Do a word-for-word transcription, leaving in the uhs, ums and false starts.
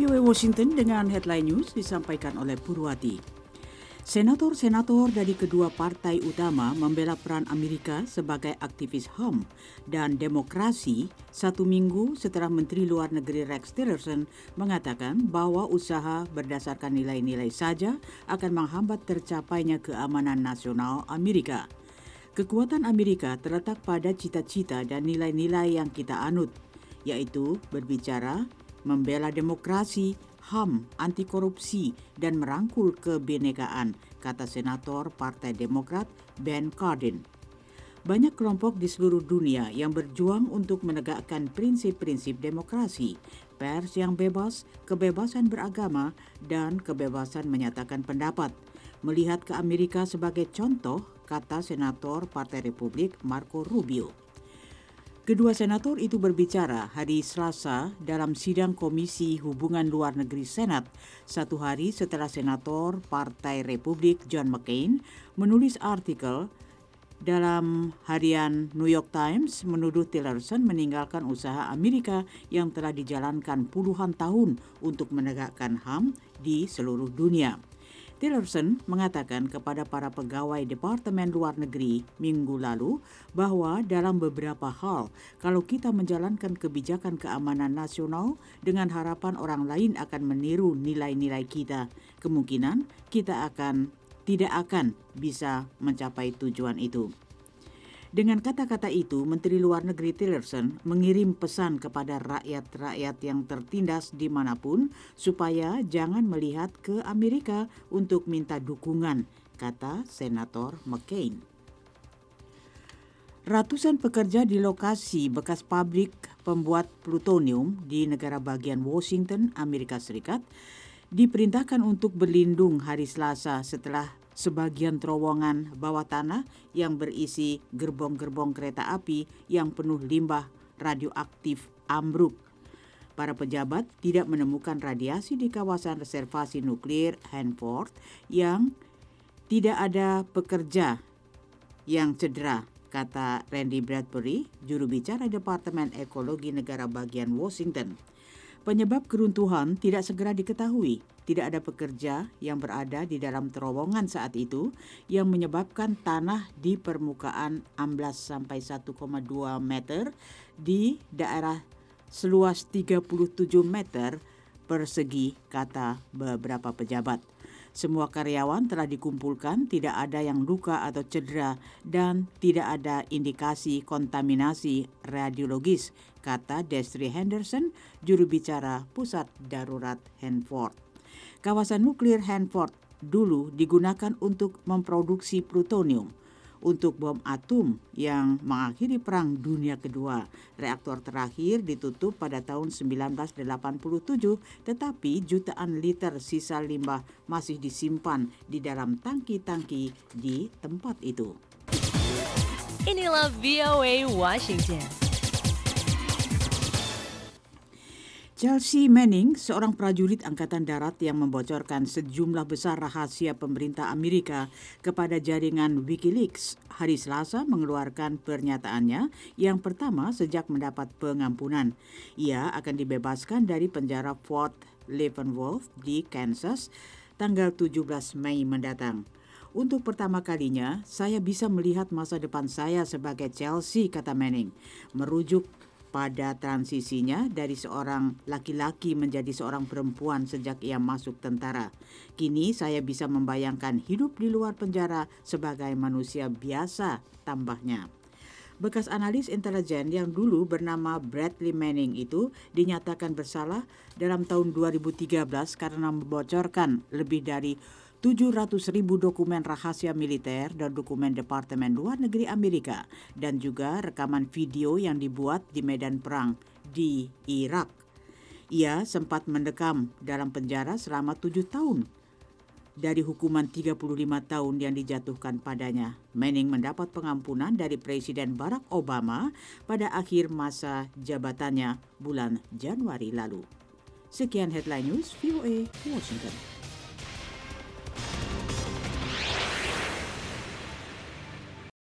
V O A Washington dengan headline news disampaikan oleh Purwati. Senator-senator dari kedua partai utama membela peran Amerika sebagai aktivis H A M dan demokrasi satu minggu setelah Menteri Luar Negeri Rex Tillerson mengatakan bahwa usaha berdasarkan nilai-nilai saja akan menghambat tercapainya keamanan nasional Amerika. Kekuatan Amerika terletak pada cita-cita dan nilai-nilai yang kita anut, yaitu berbicara, membela demokrasi, H A M, anti korupsi, dan merangkul kebinekaan, kata Senator Partai Demokrat Ben Cardin. Banyak kelompok di seluruh dunia yang berjuang untuk menegakkan prinsip-prinsip demokrasi, pers yang bebas, kebebasan beragama, dan kebebasan menyatakan pendapat. Melihat ke Amerika sebagai contoh, kata Senator Partai Republik Marco Rubio. Kedua senator itu berbicara hari Selasa dalam sidang Komisi Hubungan Luar Negeri Senat, satu hari setelah Senator Partai Republik John McCain menulis artikel dalam harian New York Times menuduh Tillerson meninggalkan usaha Amerika yang telah dijalankan puluhan tahun untuk menegakkan H A M di seluruh dunia. Tillerson mengatakan kepada para pegawai Departemen Luar Negeri minggu lalu bahwa dalam beberapa hal, kalau kita menjalankan kebijakan keamanan nasional dengan harapan orang lain akan meniru nilai-nilai kita, kemungkinan kita akan tidak akan bisa mencapai tujuan itu. Dengan kata-kata itu, Menteri Luar Negeri Tillerson mengirim pesan kepada rakyat-rakyat yang tertindas dimanapun supaya jangan melihat ke Amerika untuk minta dukungan, kata Senator McCain. Ratusan pekerja di lokasi bekas pabrik pembuat plutonium di negara bagian Washington, Amerika Serikat, diperintahkan untuk berlindung hari Selasa setelah sebagian terowongan bawah tanah yang berisi gerbong-gerbong kereta api yang penuh limbah radioaktif ambruk. Para pejabat tidak menemukan radiasi di kawasan reservasi nuklir Hanford yang tidak ada pekerja yang cedera, kata Randy Bradbury, juru bicara Departemen Ekologi Negara Bagian Washington. Penyebab keruntuhan tidak segera diketahui. Tidak ada pekerja yang berada di dalam terowongan saat itu yang menyebabkan tanah di permukaan amblas sampai satu koma dua meter di daerah seluas tiga puluh tujuh meter persegi, kata beberapa pejabat. Semua karyawan telah dikumpulkan, tidak ada yang luka atau cedera, dan tidak ada indikasi kontaminasi radiologis, kata Destry Henderson, juru bicara Pusat Darurat Hanford. Kawasan nuklir Hanford dulu digunakan untuk memproduksi plutonium untuk bom atom yang mengakhiri Perang Dunia Kedua. Reaktor terakhir ditutup pada tahun sembilan belas delapan puluh tujuh, tetapi jutaan liter sisa limbah masih disimpan di dalam tangki-tangki di tempat itu. Inilah V O A Washington. Chelsea Manning, seorang prajurit Angkatan Darat yang membocorkan sejumlah besar rahasia pemerintah Amerika kepada jaringan Wikileaks, hari Selasa mengeluarkan pernyataannya yang pertama sejak mendapat pengampunan. Ia akan dibebaskan dari penjara Fort Leavenworth di Kansas tanggal tujuh belas Mei mendatang. Untuk pertama kalinya, saya bisa melihat masa depan saya sebagai Chelsea, kata Manning, merujuk pada transisinya dari seorang laki-laki menjadi seorang perempuan sejak ia masuk tentara. Kini saya bisa membayangkan hidup di luar penjara sebagai manusia biasa, tambahnya. Bekas analis intelijen yang dulu bernama Bradley Manning itu dinyatakan bersalah dalam tahun dua ribu tiga belas karena membocorkan lebih dari tujuh ratus ribu dokumen rahasia militer dan dokumen Departemen Luar Negeri Amerika dan juga rekaman video yang dibuat di medan perang di Irak. Ia sempat mendekam dalam penjara selama tujuh tahun dari hukuman tiga puluh lima tahun yang dijatuhkan padanya. Manning mendapat pengampunan dari Presiden Barack Obama pada akhir masa jabatannya bulan Januari lalu. Sekian headline news V O A Washington.